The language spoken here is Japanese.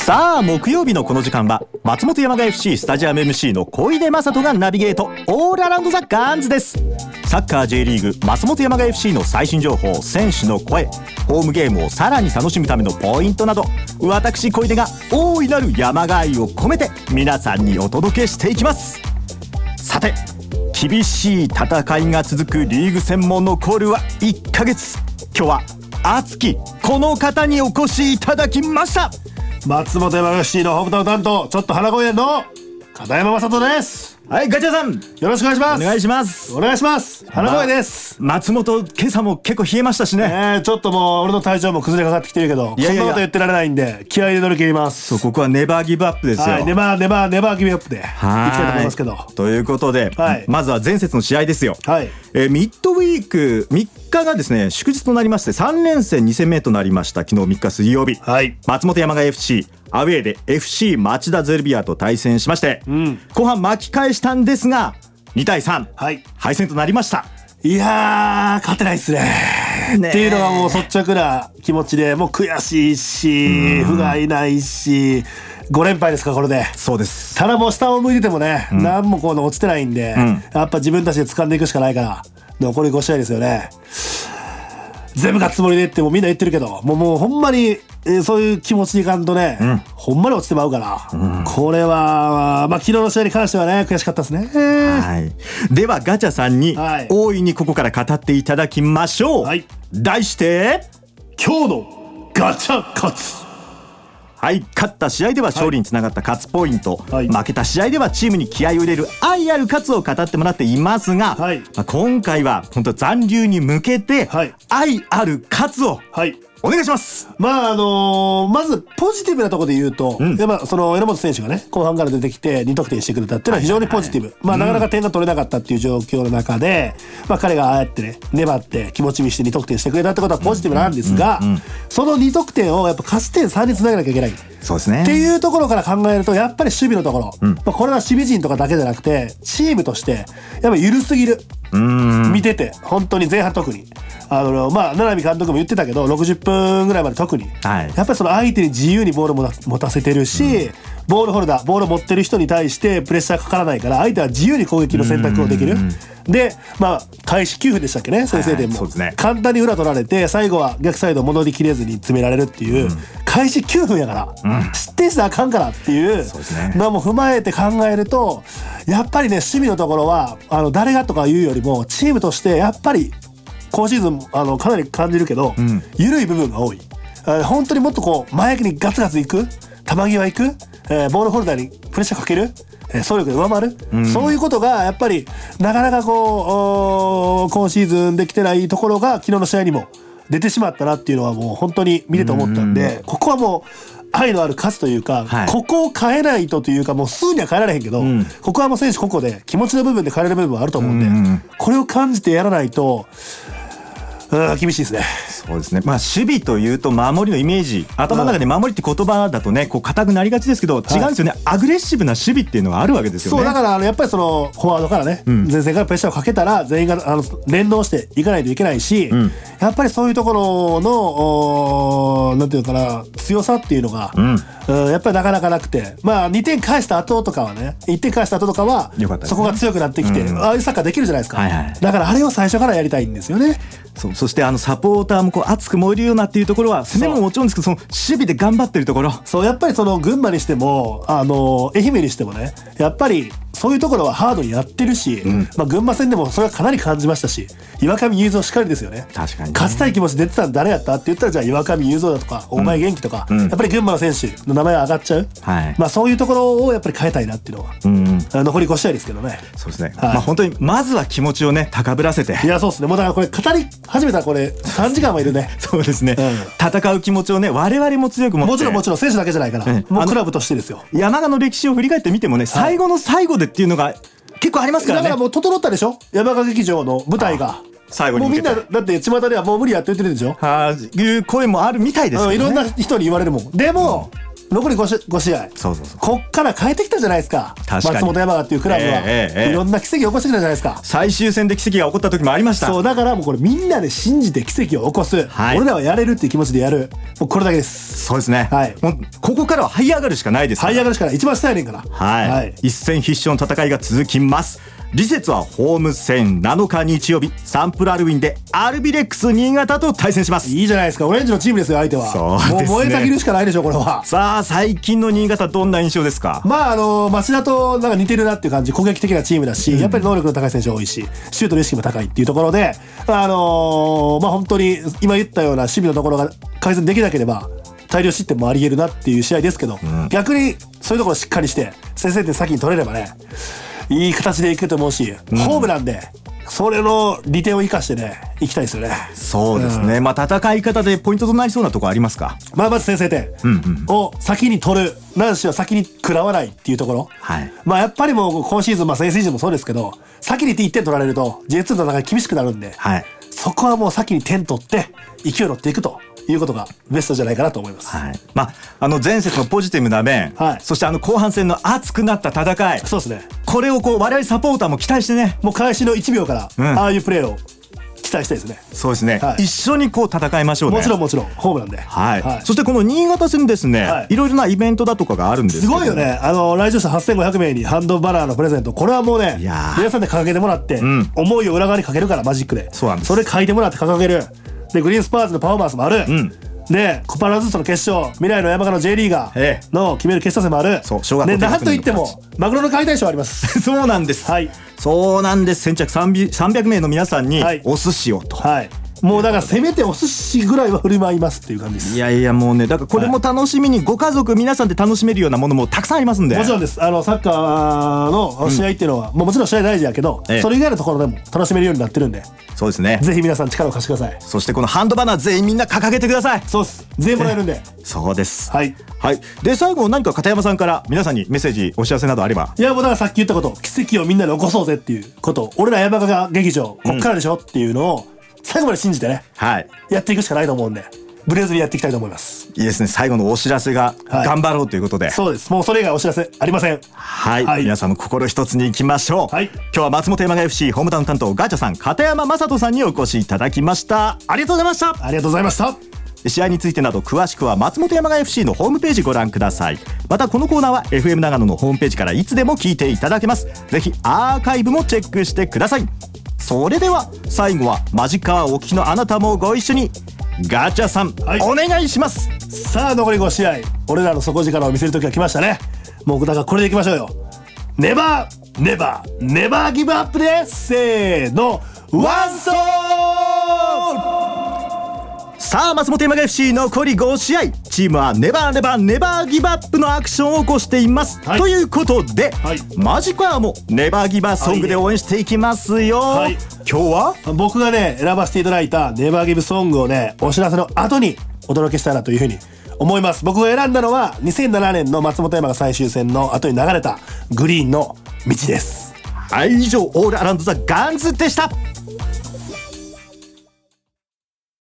さあ木曜日のこの時間は松本山雅 FC スタジアム MC の小出正人がナビゲートオールアラウンドザガンズです。サッカー J リーグ松本山雅 FC の最新情報、選手の声、ホームゲームをさらに楽しむためのポイントなど、私小出が大いなる山雅愛を込めて皆さんにお届けしていきます。さて厳しい戦いが続くリーグ戦も残るは1ヶ月。今日は熱きこの方にお越しいただきました。 松本山雅 FC のホームタウン担当、ちょっと腹声の片山雅人です。 はい、ガチャさんよろしくお願いします。 お願いします。 お願いします。腹声です。 松本今朝も結構冷えましたしね。 ちょっともう俺の体調も崩れかかってきてるけど、 いやいやいやそんなこと言ってられないんで気合いで乗り切ります。 そう、ここはネバーギブアップですよ。 はい、ネバーギブアップでいきたいと思いますけど。 ということで、はい、まずは前節の試合ですよ。はい、ミッドウィーク3日がですね祝日となりまして、3連戦2戦目となりました。昨日3日水曜日、はい、松本山雅 FCアウェーで FC 町田ゼルビアと対戦しまして、後半巻き返したんですが2対3、はい、敗戦となりました。 いやー勝てないっすねっていうのがもう率直な気持ちで、もう悔しいし不甲斐ないし5連敗ですかこれで。 そうです。 ただもう下を向いててもね、何もこう落ちてないんで、やっぱ自分たちで掴んでいくしかないから残り5試合ですよね。全部勝つつもりでってもみんな言ってるけど、もうほんまにそういう気持ちでいかんとね、ほんまに落ちてまうから、これは昨日の試合に関してはね悔しかったですね。 はい、ではガチャさんに大いにここから語っていただきましょう。はい、題して今日のガチャ勝つ。 はい、勝った試合では勝利につながった勝つポイント、はい、負けた試合ではチームに気合を入れる愛ある勝つを語ってもらっていますが、はい、今回は本当残留に向けて、はい、愛ある勝つを、はい、お願いします。 まずポジティブなところで言うと、やっぱその榎本選手がね後半から出てきて2得点してくれたっていうのは非常にポジティブ。なかなか点が取れなかったっていう状況の中で、彼がああやってね粘って気持ち見して2得点してくれたってことはポジティブなんですが、その2得点をやっぱ勝ち点3につなげなきゃいけない。 そうですね。 っていうところから考えると、やっぱり守備のところ、これは守備陣とかだけじゃなくてチームとしてやっぱり緩すぎる。見てて本当に前半特に七海監督も言ってたけど60分ぐらいまで特に、やっぱりその相手に自由にボールを持たせてるし、ボールホルダーボールを持ってる人に対してプレッシャーかからないから相手は自由に攻撃の選択をできる。で開始9分でしたっけね、先制点も、簡単に裏取られて最後は逆サイド戻りきれずに詰められるっていう、開始9分やから、失点したらあかんからっていうのも踏まえて考えると、やっぱりね守備のところは誰がとか言うよりもチームとしてやっぱり今シーズンかなり感じるけど、緩い部分が多い。本当にもっとこう前にガツガツいく、球際いく、ボールホルダーにプレッシャーかける、総力で上回る、そういうことがやっぱりなかなか今シーズンできてないところが昨日の試合にも出てしまったなっていうのはもう本当に見てて思ったんで、ここはもう愛のある勝つというか、ここを変えないとというか、もうすぐには変えられへんけど、ここはもう選手個々で気持ちの部分で変えれる部分はあると思うんで、これを感じてやらないと厳しいですね。 そうですね。守備というと守りのイメージ、頭の中で守りって言葉だとねこう硬くなりがちですけど、違うんですよね。アグレッシブな守備っていうのがあるわけですよね。 そうだからやっぱりそのフォワードからね、前線からプレッシャーをかけたら全員が連動していかないといけないし、やっぱりそういうところのなんていうかな強さっていうのが、やっぱりなかなかなくて、2点返した後とかはね、1点返した後とかはそこが強くなってきて、ああいうサッカーできるじゃないですか。だからあれを最初からやりたいんですよね。 そしてサポーターもこう熱く燃えるようなっていうところは攻めももちろんですけど、その守備で頑張ってるところ、 やっぱりその群馬にしても愛媛にしてもね、やっぱりそういうところはハードにやってるし、群馬戦でもそれはかなり感じましたし、岩上雄三しっかりですよね。確かに、勝ちたい気持ち出てたの誰やったって言ったら、じゃあ岩上雄三だとか大前元気とか、やっぱり群馬の選手の名前が上がっちゃう、そういうところをやっぱり変えたいなっていうのは、残り5試合ですけどね。そうですね。 本当にまずは気持ちをね高ぶらせて、 いやそうですね。もうだからこれ語り始めたらこれ3時間はいるね。 そうですね、戦う気持ちをね我々も強く持って、 もちろん選手だけじゃないから、もうクラブとしてですよ。 山賀の歴史を振り返ってみてもね、最後の最後でっていうのが結構ありますからね。 だからもう整ったでしょ、山賀劇場の舞台が。 最後にもうみんなだって巷ではもう無理やって言ってるでしょ。 いう声もあるみたいですけどね。 いろんな人に言われるもん。でも残り5試合。 そうそうそう。 こっから変えてきたじゃないですか。 確かに松本山雅っていうクラブは、いろんな奇跡を起こしてきたじゃないですか。 最終戦で奇跡が起こった時もありました。 そうだからもうこれみんなで信じて奇跡を起こす、 はい、 俺らはやれるっていう気持ちでやる、もうこれだけです。 そうですね、はい、もうここからは這い上がるしかないですから。 這い上がるしかない、一番下やねんから。 はい、はい、一戦必勝の戦いが続きます。次節はホーム戦7日日曜日、サンプラルウィンでアルビレックス新潟と対戦します。 いいじゃないですか、オレンジのチームですよ相手は。 そうですね、 もう燃えたぎるしかないでしょこれは。 さあ最近の新潟どんな印象ですか？ まあ町田となんか似てるなっていう感じ、攻撃的なチームだし、やっぱり能力の高い選手多いし、シュートの意識も高いっていうところで、まあ本当に今言ったような守備のところが改善できなければ大量失点もありえるなっていう試合ですけど、逆にそういうところをしっかりして先制点先に取れればね、いい形でいくと思うし、ホームなんでそれの利点を生かしてねいきたいですよね。 そうですね、まあ戦い方でポイントとなりそうなところありますか？ まず先制点を先に取る、男子は先に食らわないっていうところ、はい、まあやっぱりもう今シーズン、先シーズンもそうですけど、先に1点取られると J2 の戦い厳しくなるんで、はい、そこはもう先に点取って勢いに乗っていくということがベストじゃないかなと思います。 はい、まあ前節のポジティブな面、はい、そして後半戦の熱くなった戦い、 そうですね、 これを我々サポーターも期待してね、 もう開始の1秒から、ああいうプレーを期待したいですね。 そうですね、はい、一緒に戦いましょうね。 もちろんもちろんホームなんで、 はいはい、そしてこの新潟戦ですね、はい、いろいろなイベントだとかがあるんですけど、 すごいよね。来場者8500名にハンドバナーのプレゼント、これはもうね皆さんで掲げてもらって、思いを裏側にかけるから、マジックで。 そうなんです。 それ書いてもらって掲げる。でグリーンスパーズのパフォーマンスもある、でコパラズストの決勝、未来の山鹿の J リーガーの決める決勝戦もある。 そう、小学校でなんといってもマグロの解体ショーありますそうなんです、はい、そうなんです。先着300名の皆さんにお寿司をと、はい、 もうだからせめてお寿司ぐらいは振る舞いますっていう感じです。 いやいやもうね、だからこれも楽しみに、ご家族皆さんで楽しめるようなものもたくさんありますんで。 もちろんです。サッカーの試合っていうのは、もちろん試合大事やけど、それ以外のところでも楽しめるようになってるんで。そうですね、ぜひ皆さん力を貸してください。 そしてこのハンドバナー全員みんな掲げてください。 そうです、全員もらえるんで。 そうです。 はい、 はい、で最後何か片山さんから皆さんにメッセージお知らせなどあれば。 いやもうだからさっき言ったこと、奇跡をみんなで起こそうぜっていうこと、俺ら山鹿劇場こっからでしょっていうのを最後まで信じてね、はい、やっていくしかないと思うんで、ブレずにやっていきたいと思います。 いいですね、最後のお知らせが頑張ろうということで、はい、 そうです。もうそれ以外お知らせありません。 はい、はい、皆さんも心一つにいきましょう。はい、今日は松本山雅 FC ホームタウン担当ガチャさん、片山雅人さんにお越しいただきました。ありがとうございました。 ありがとうございました。 試合についてなど詳しくは松本山雅 FC のホームページご覧ください。またこのコーナーは FM 長野のホームページからいつでも聞いていただけます。ぜひアーカイブもチェックしてください。それでは最後はマジカーお聞きのあなたもご一緒にガチャさん、はい、お願いします。 さあ残り5試合、俺らの底力を見せる時が来ましたね。もうだからこれでいきましょうよ。ネバーネバーネバーギブアップでせーの、ワンソー。 さあ松本山雅 FC 残り5試合、チームはネバーネバーネバーギブアップのアクションを起こしています、はい、ということで、はい、マジカーもネバーギバーソングで応援していきますよ、はい、今日は僕がね選ばせていただいたネバーギブソングをね、お知らせの後にお届けしたいなというふうに思います。僕が選んだのは2007年の松本山雅最終戦の後に流れたグリーンの道です。 はい、以上オールアラウンドザガンズでした。